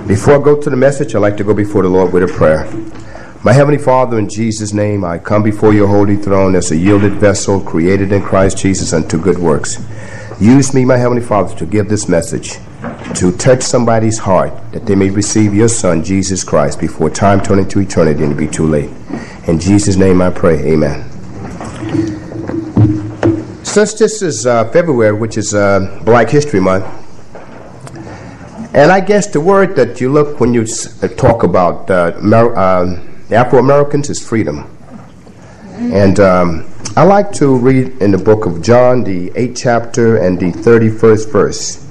Before I go to the message, I'd like to go before the Lord with a prayer. My Heavenly Father, in Jesus' name, I come before your holy throne as a yielded vessel created in Christ Jesus unto good works. Use me, my Heavenly Father, to give this message, to touch somebody's heart, that they may receive your Son, Jesus Christ, before time turn into eternity and it be too late. In Jesus' name I pray, amen. Since this is February, which is Black History Month, and I guess the word that you look when you talk about Afro-Americans is freedom. And I like to read in the book of John, the 8th chapter and the 31st verse.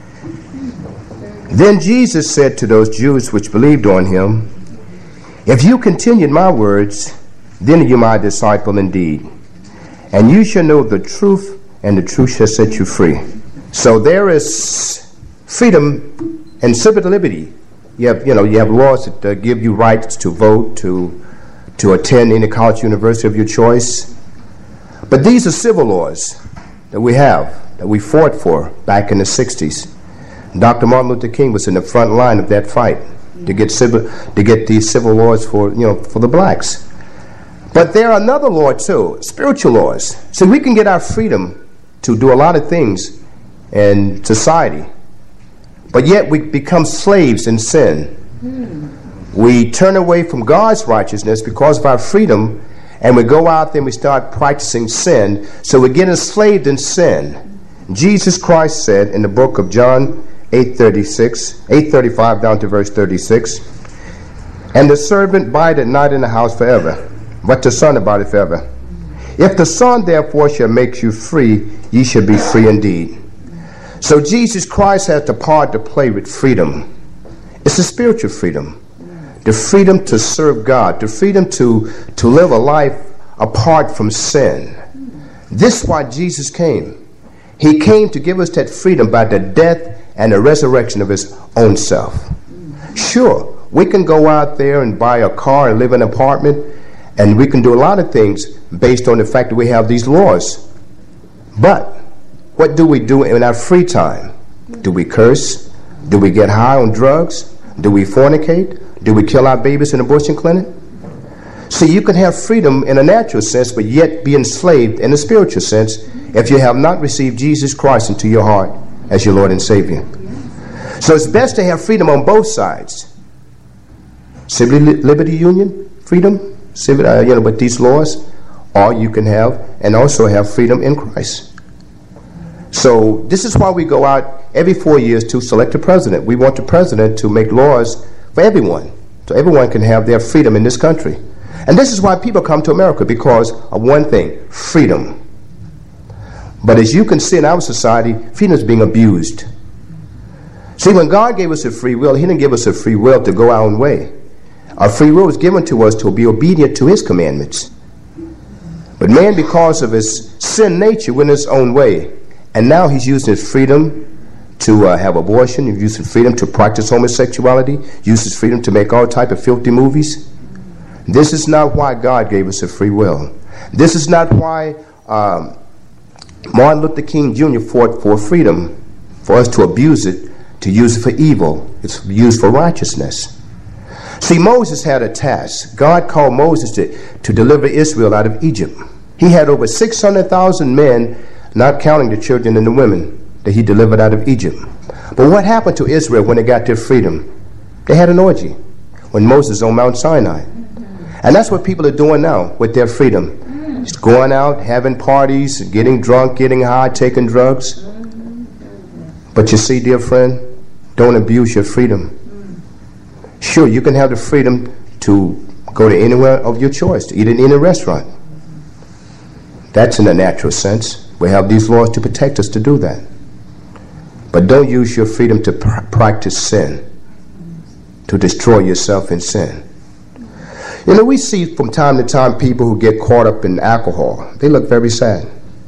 Then Jesus said to those Jews which believed on him, "If you continue in my words, then are you my disciple indeed. And you shall know the truth, and the truth shall set you free." So there is freedom and civil liberty. You have laws that give you rights to vote, to attend any college, university of your choice. But these are civil laws that we have, that we fought for back in the 60s. Dr. Martin Luther King was in the front line of that fight to get these civil laws for the blacks. But there are another law too, spiritual laws. So we can get our freedom to do a lot of things in society, but yet we become slaves in sin. We turn away from God's righteousness because of our freedom, and we go out there and we start practicing sin, so we get enslaved in sin. Jesus Christ said in the book of John 8:35 down to verse 36, "And the servant abideth not in the house forever, but the Son abideth forever. If the Son therefore shall make you free, ye shall be free indeed." So Jesus Christ has the part to play with freedom. It's a spiritual freedom. The freedom to serve God. The freedom to live a life apart from sin. This is why Jesus came. He came to give us that freedom by the death and the resurrection of his own self. Sure, we can go out there and buy a car and live in an apartment, and we can do a lot of things based on the fact that we have these laws. But what do we do in our free time? Do we curse? Do we get high on drugs? Do we fornicate? Do we kill our babies in an abortion clinic? See, you can have freedom in a natural sense, but yet be enslaved in a spiritual sense if you have not received Jesus Christ into your heart as your Lord and Savior. So it's best to have freedom on both sides. Civil liberty union, freedom, with these laws, or you can have and also have freedom in Christ. So this is why we go out every 4 years to select a president. We want the president to make laws for everyone, so everyone can have their freedom in this country. And this is why people come to America, because of one thing, freedom. But as you can see in our society, freedom is being abused. See, when God gave us a free will, he didn't give us a free will to go our own way. Our free will was given to us to be obedient to his commandments. But man, because of his sin nature, went his own way. And now he's using his freedom to have abortion. He's using freedom to practice homosexuality. Uses freedom to make all type of filthy movies. This is not why God gave us a free will. This is not why Martin Luther King Jr. fought for freedom, for us to abuse it, to use it for evil. It's used for righteousness. See, Moses had a task. God called Moses to deliver Israel out of Egypt. He had over 600,000 men, not counting the children and the women, that he delivered out of Egypt. But what happened to Israel when they got their freedom? They had an orgy when Moses was on Mount Sinai. And that's what people are doing now with their freedom. Just going out, having parties, getting drunk, getting high, taking drugs. But you see, dear friend, don't abuse your freedom. Sure, you can have the freedom to go to anywhere of your choice, to eat in any restaurant. That's in a natural sense. We have these laws to protect us to do that. But don't use your freedom to practice sin, to destroy yourself in sin. We see from time to time people who get caught up in alcohol. They look very sad.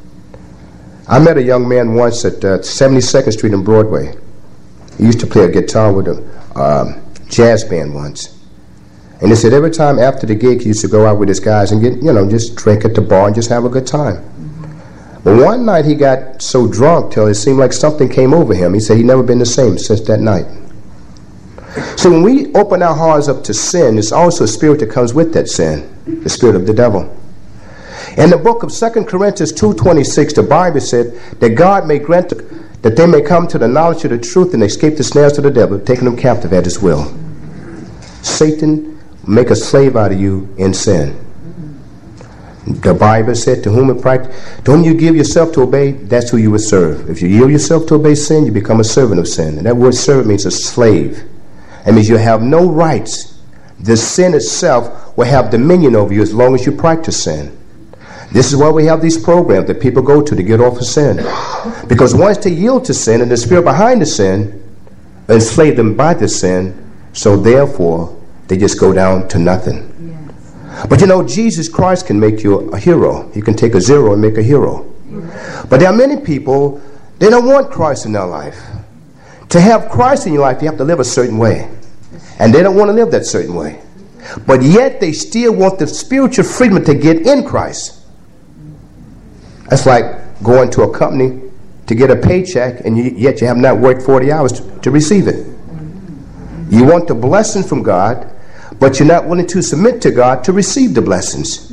I met a young man once at 72nd Street and Broadway. He used to play a guitar with a jazz band once. And he said every time after the gig he used to go out with his guys and get, just drink at the bar and just have a good time. But one night he got so drunk till it seemed like something came over him. He said he'd never been the same since that night. So when we open our hearts up to sin, there's also a spirit that comes with that sin, the spirit of the devil. In the book of 2 Corinthians 2:26, the Bible said that God may grant that they may come to the knowledge of the truth and escape the snares of the devil, taking them captive at his will. Satan will make a slave out of you in sin. The Bible said, to whom you give yourself to obey, that's who you will serve. If you yield yourself to obey sin, you become a servant of sin. And that word servant means a slave. It means you have no rights. The sin itself will have dominion over you as long as you practice sin. This is why we have these programs that people go to get off of sin. Because once they yield to sin and the spirit behind the sin enslaved them by the sin, so therefore they just go down to nothing. But you know, Jesus Christ can make you a hero. He can take a zero and make a hero. But there are many people, they don't want Christ in their life. To have Christ in your life, you have to live a certain way. And they don't want to live that certain way. But yet they still want the spiritual freedom to get in Christ. That's like going to a company to get a paycheck, and yet you have not worked 40 hours to receive it. You want the blessing from God, but you're not willing to submit to God to receive the blessings.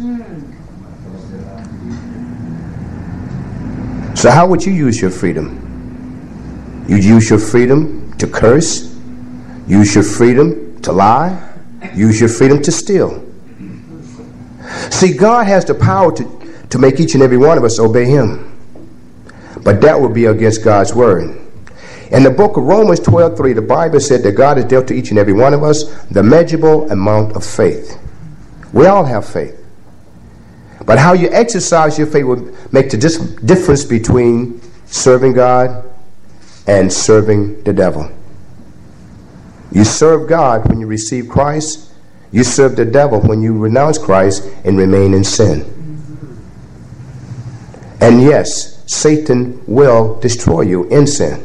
So how would you use your freedom? You'd use your freedom to curse, use your freedom to lie, use your freedom to steal. See, God has the power to make each and every one of us obey him. But that would be against God's word. In the book of Romans 12:3, the Bible said that God has dealt to each and every one of us the measurable amount of faith. We all have faith. But how you exercise your faith will make the difference between serving God and serving the devil. You serve God when you receive Christ. You serve the devil when you renounce Christ and remain in sin. And yes, Satan will destroy you in sin.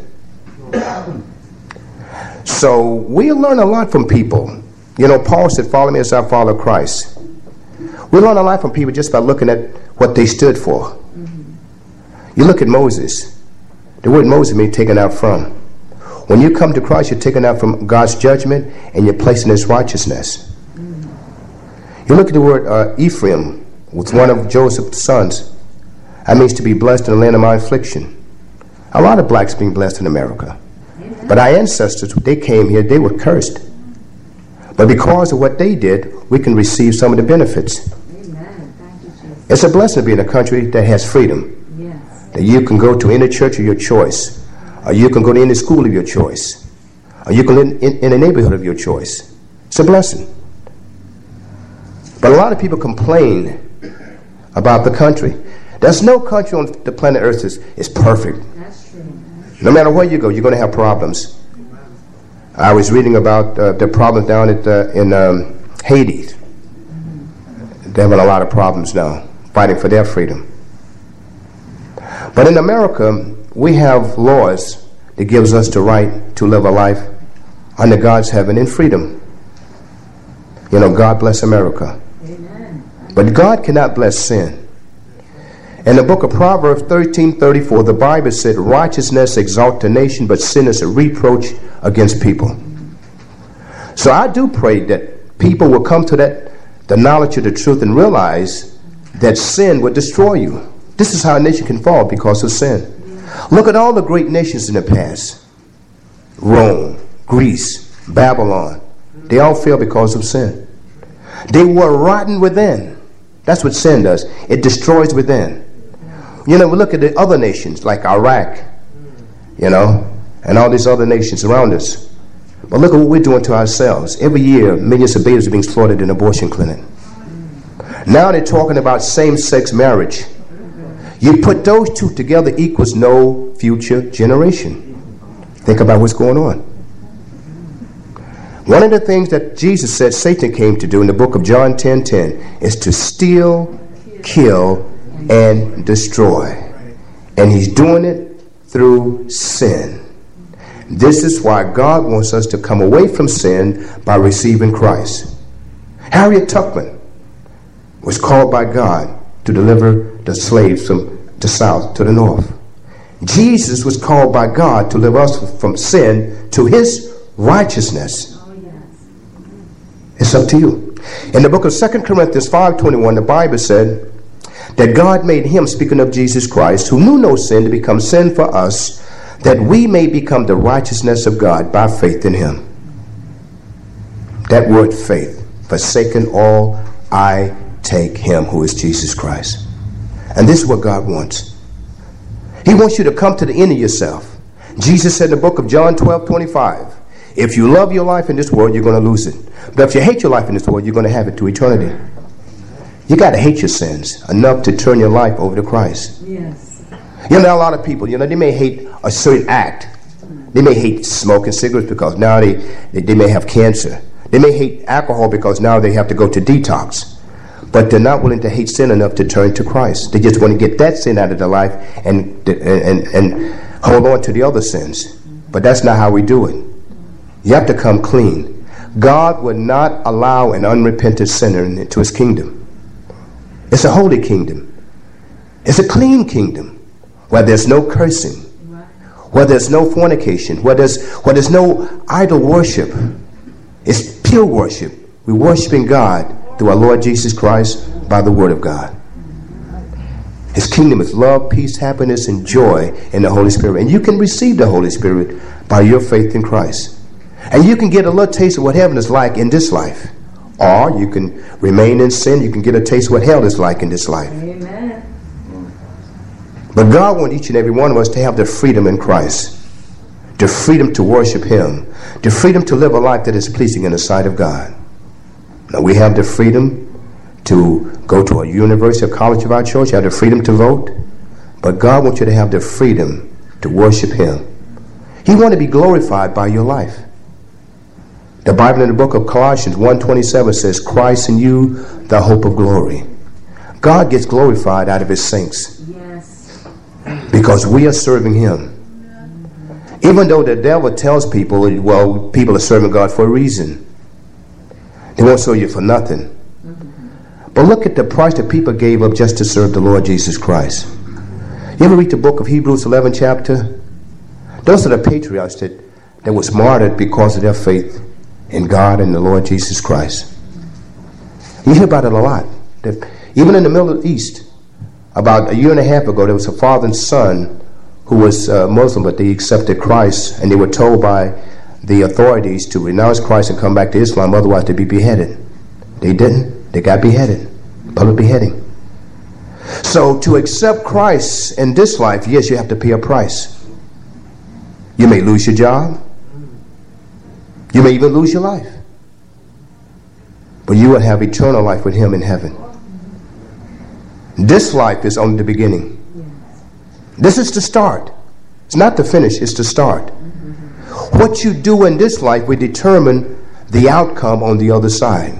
So we learn a lot from people. You know, Paul said, follow me as I follow Christ. We learn a lot from people just by looking at what they stood for. You look at Moses. The word Moses means taken out from. When you come to Christ, you're taken out from God's judgment and you're placed in his righteousness. You look at the word Ephraim, was one of Joseph's sons. That means to be blessed in the land of my affliction. A lot of blacks being blessed in America. But our ancestors, they came here, they were cursed. But because of what they did, we can receive some of the benefits. Amen. Thank you, Jesus. It's a blessing to be in a country that has freedom. Yes. That you can go to any church of your choice. Or you can go to any school of your choice. Or you can live in a neighborhood of your choice. It's a blessing. But a lot of people complain about the country. There's no country on the planet Earth is perfect. That's true. No matter where you go, you're going to have problems. I was reading about the problems down in Haiti. They're having a lot of problems now, fighting for their freedom. But in America, we have laws that gives us the right to live a life under God's heaven in freedom. You know, God bless America. Amen. But God cannot bless sin. In the book of Proverbs 13:34, the Bible said, righteousness exalts a nation, but sin is a reproach against people. So I do pray that people will come to the knowledge of the truth and realize that sin would destroy you. This is how a nation can fall, because of sin. Look at all the great nations in the past. Rome, Greece, Babylon. They all fell because of sin. They were rotten within. That's what sin does. It destroys within. You know, we look at the other nations like Iraq, you know, and all these other nations around us. But look at what we're doing to ourselves. Every year, millions of babies are being slaughtered in abortion clinic. Now they're talking about same-sex marriage. You put those two together equals no future generation. Think about what's going on. One of the things that Jesus said Satan came to do in the book of John 10:10 is to steal, kill, and destroy. And he's doing it through sin. This is why God wants us to come away from sin by receiving Christ. Harriet Tubman was called by God to deliver the slaves from the south to the north. Jesus was called by God to deliver us from sin to his righteousness. It's up to you. In the book of 2 Corinthians 5:21, the Bible said that God made him, speaking of Jesus Christ, who knew no sin, to become sin for us, that we may become the righteousness of God by faith in him. That word faith, forsaken all, I take him who is Jesus Christ. And this is what God wants. He wants you to come to the end of yourself. Jesus said in the book of John 12:25, if you love your life in this world, you're going to lose it. But if you hate your life in this world, you're going to have it to eternity. You got to hate your sins enough to turn your life over to Christ. Yes. You know, a lot of people, they may hate a certain act. They may hate smoking cigarettes because now they may have cancer. They may hate alcohol because now they have to go to detox. But they're not willing to hate sin enough to turn to Christ. They just want to get that sin out of their life and hold on to the other sins. But that's not how we do it. You have to come clean. God would not allow an unrepentant sinner into his kingdom. It's a holy kingdom. It's a clean kingdom where there's no cursing, where there's no fornication, where there's no idol worship. It's pure worship. We're worshiping God through our Lord Jesus Christ by the word of God. His kingdom is love, peace, happiness, and joy in the Holy Spirit. And you can receive the Holy Spirit by your faith in Christ. And you can get a little taste of what heaven is like in this life. Or you can remain in sin. You can get a taste of what hell is like in this life. Amen. But God wants each and every one of us to have the freedom in Christ. The freedom to worship him. The freedom to live a life that is pleasing in the sight of God. Now we have the freedom to go to a university or college of our choice. You have the freedom to vote. But God wants you to have the freedom to worship him. He wants to be glorified by your life. The Bible in the book of Colossians 1:27 says, Christ in you, the hope of glory. God gets glorified out of his saints. Yes. Because we are serving him. Even though the devil tells people, well, people are serving God for a reason. They won't serve you for nothing. But look at the price that people gave up just to serve the Lord Jesus Christ. You ever read the book of Hebrews 11 chapter? Those are the patriarchs that was martyred because of their faith in God and the Lord Jesus Christ. You hear about it a lot. Even in the Middle East, about a year and a half ago, there was a father and son who was Muslim, but they accepted Christ, and they were told by the authorities to renounce Christ and come back to Islam, otherwise they'd be beheaded. They didn't. They got beheaded. Public beheading. So to accept Christ in this life, yes, you have to pay a price. You may lose your job. You may even lose your life. But you will have eternal life with him in heaven. This life is only the beginning. This is the start. It's not the finish, it's the start. What you do in this life will determine the outcome on the other side.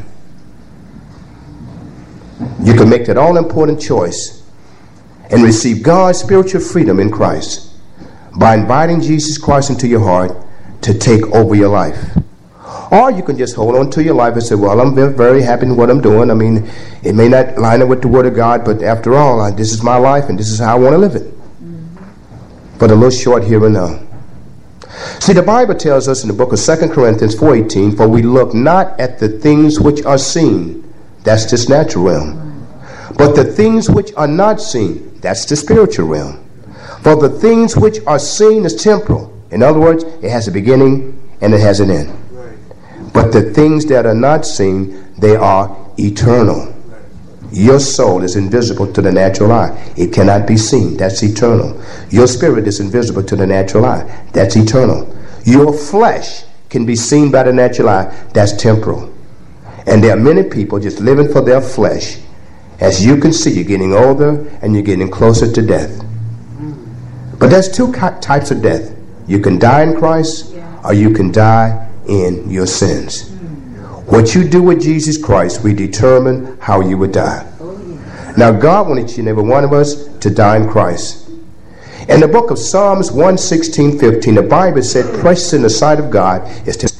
You can make that all-important choice and receive God's spiritual freedom in Christ by inviting Jesus Christ into your heart to take over your life. Or you can just hold on to your life and say, well, I'm very happy in what I'm doing. I mean, it may not line up with the Word of God, but after all, this is my life and this is how I want to live it. But a little short here and now. See, the Bible tells us in the book of 2 Corinthians 4:18, for we look not at the things which are seen. That's this natural realm. But the things which are not seen. That's the spiritual realm. For the things which are seen is temporal. In other words, it has a beginning and it has an end. But the things that are not seen, they are eternal. Your soul is invisible to the natural eye. It cannot be seen. That's eternal. Your spirit is invisible to the natural eye. That's eternal. Your flesh can be seen by the natural eye. That's temporal. And there are many people just living for their flesh. As you can see, you're getting older and you're getting closer to death. But there's two types of death. You can die in Christ or you can die in your sins. What you do with Jesus Christ will determine how you would die. Now God wanted each and every one of us to die in Christ. In the book of Psalms 1:16-15, the Bible said, precious in the sight of God is to...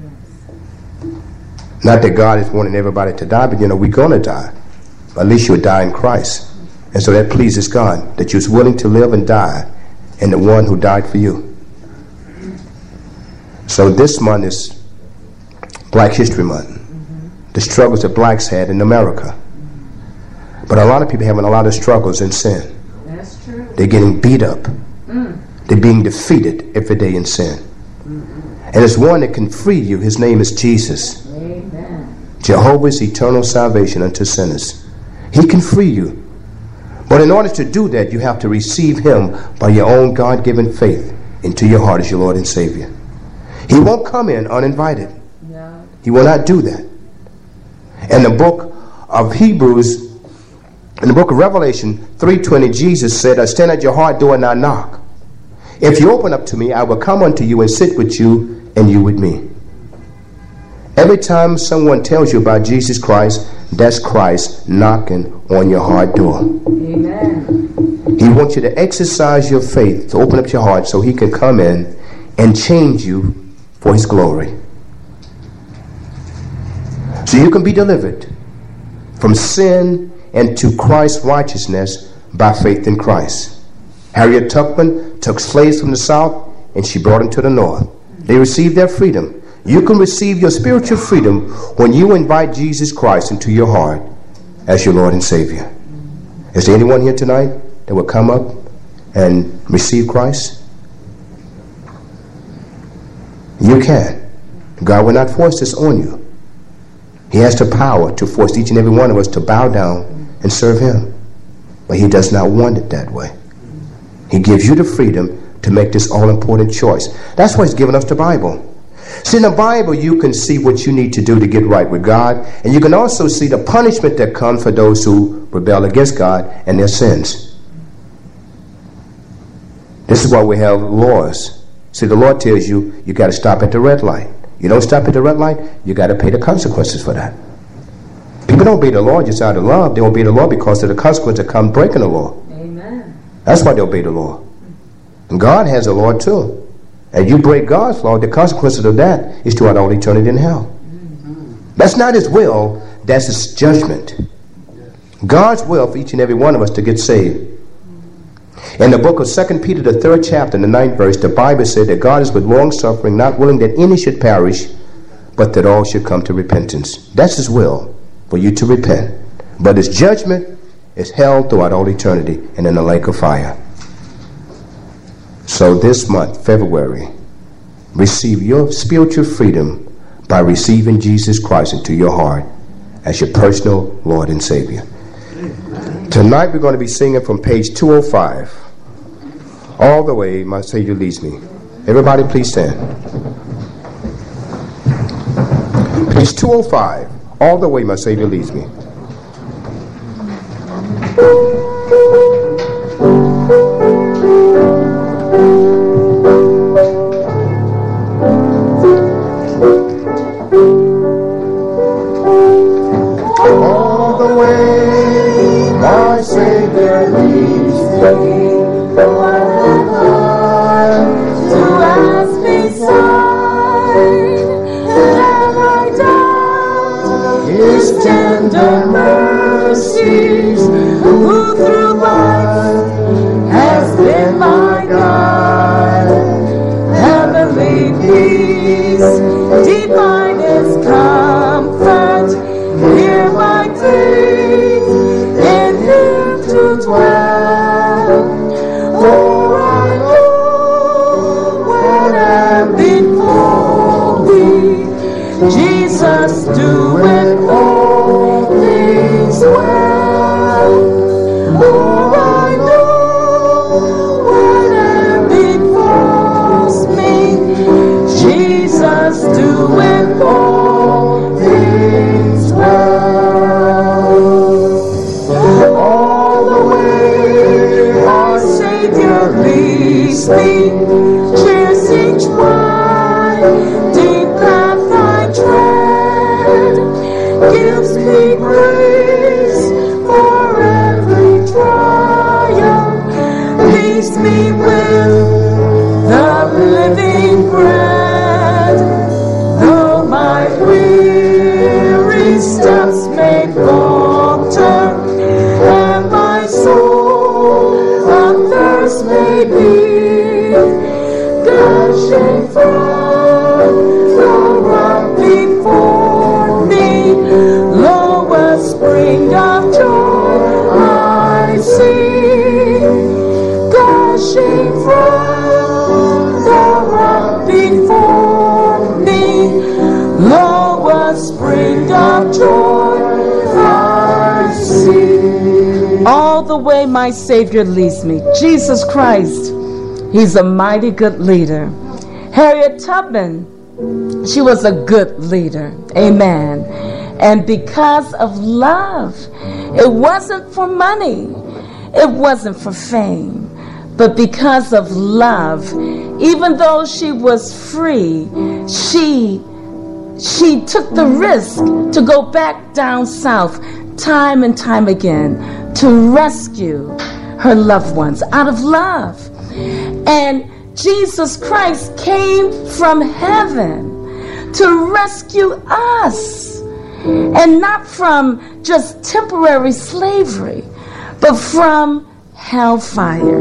Not that God is wanting everybody to die, but we're going to die. At least you'll die in Christ. And so that pleases God, that you're willing to live and die in the one who died for you. So this month is Black History Month. the struggles that blacks had in America. But a lot of people having a lot of struggles in sin. That's true. They're getting beat up. They're being defeated every day in sin. And there's one that can free you. His name is Jesus. Amen. Jehovah's eternal salvation unto sinners. He can free you. But in order to do that, you have to receive him by your own God-given faith into your heart as your Lord and Savior. He won't come in uninvited. No. He will not do that. In the book of Hebrews, in the book of Revelation 3:20, Jesus said, I stand at your heart door and I knock. If you open up to me, I will come unto you and sit with you and you with me. Every time someone tells you about Jesus Christ, that's Christ knocking on your heart door. Amen. He wants you to exercise your faith, to open up your heart so he can come in and change you for his glory. So you can be delivered from sin and to Christ's righteousness by faith in Christ. Harriet Tubman took slaves from the south and she brought them to the north. They received their freedom. You can receive your spiritual freedom when you invite Jesus Christ into your heart as your Lord and Savior. Is there anyone here tonight that will come up and receive Christ? You can. God will not force this on you. He has the power to force each and every one of us to bow down and serve him. But he does not want it that way. He gives you the freedom to make this all-important choice. That's why he's given us the Bible. See, in the Bible, you can see what you need to do to get right with God. And you can also see the punishment that comes for those who rebel against God and their sins. This is why we have laws. See, the Lord tells you, you got to stop at the red light. You don't stop at the red light, you got to pay the consequences for that. People don't obey the law just out of love. They obey the law because of the consequences that come breaking the law. Amen. That's why they obey the law. And God has a law too. And you break God's law, the consequences of that is throughout all eternity in hell. That's not his will, that's his judgment. God's will for each and every one of us to get saved. In the book of 2 Peter, the 3rd chapter, in the 9th verse, the Bible said that God is with long suffering, not willing that any should perish, but that all should come to repentance. That's his will, for you to repent. But his judgment is held throughout all eternity and in the lake of fire. So this month, February, receive your spiritual freedom by receiving Jesus Christ into your heart as your personal Lord and Savior. Tonight we're going to be singing from page 205. All the way my Savior leads me. Everybody please stand. Page 205. All the way my Savior leads me. All the way my Savior leads me. Tender mercies, who through life has been my guide. Heavenly peace, divinest comfort, hear my plea, in him to dwell. For I know when I'm before thee, Jesus doeth all things well. Oh, I know when everything falls me, Jesus doeth all things well. All the way our Savior leads me, cheers each winding path I tread, gives me grace for every trial. the way my Savior leads me. Jesus Christ, He's a mighty good leader. Harriet Tubman, she was a good leader. Amen. And because of love, it wasn't for money, it wasn't for fame, but because of love, even though she was free, she took the risk to go back down south time and time again to rescue her loved ones out of love. And Jesus Christ came from heaven to rescue us, and not from just temporary slavery, but from hellfire.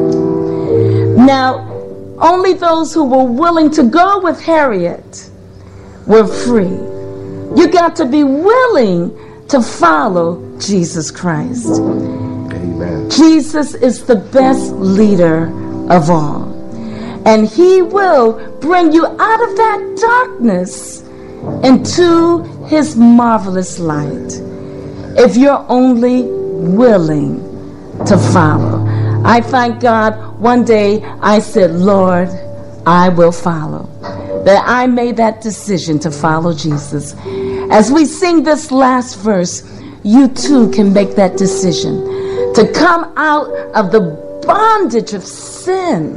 Now, only those who were willing to go with Harriet were free. You got to be willing to follow Jesus Christ. Amen. Jesus is the best leader of all. And He will bring you out of that darkness into His marvelous light, if you're only willing to follow. I thank God one day I said, Lord, I will follow. That I made that decision to follow Jesus. As we sing this last verse, you too can make that decision to come out of the bondage of sin,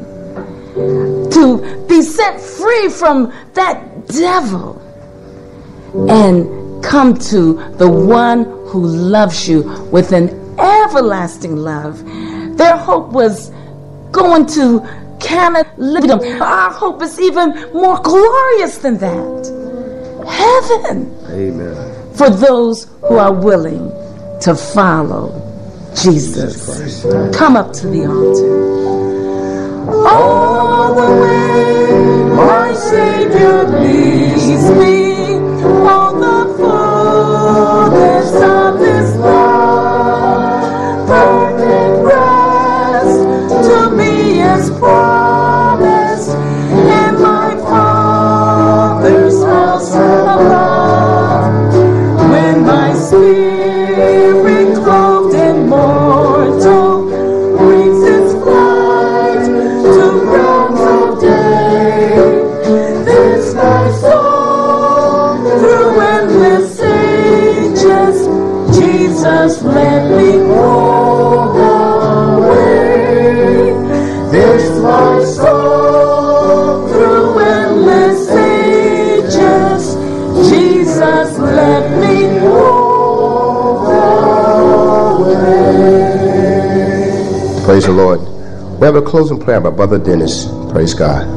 to be set free from that devil, and come to the one who loves you with an everlasting love. Their hope was going to Canada. Our hope is even more glorious than that. Heaven. Amen. For those who are willing to follow Jesus. Come up to the altar. All the way my Savior leads me, all the fullness of His love, perfect rest to me is promised, in my Father's house above. When my spirit clothed in mortal wings its flight to realms of day, this my soul through endless ages, Jesus let me go away. This my soul through endless ages, Jesus let me go away. Praise the Lord. We have a closing prayer by Brother Dennis. Praise God.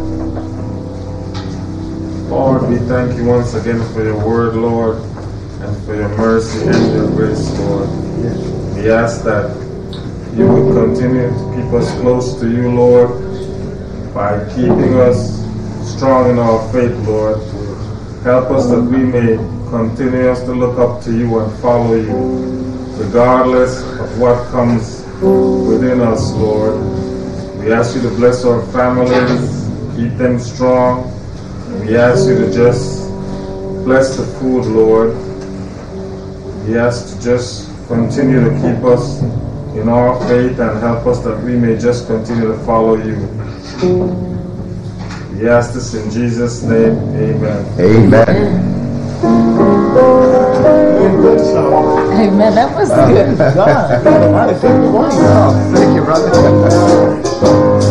Lord, we thank you once again for your word, Lord, and for your mercy and your grace, Lord. We ask that you would continue to keep us close to you, Lord, by keeping us strong in our faith, Lord. Help us that we may continue to look up to you and follow you, regardless of what comes within us, Lord. We ask you to bless our families, keep them strong. We ask you to just bless the food, Lord. We ask to just continue to keep us in our faith and help us that we may just continue to follow you. We ask this in Jesus' name. Amen. Amen. Amen. That was good. Thank you, brother.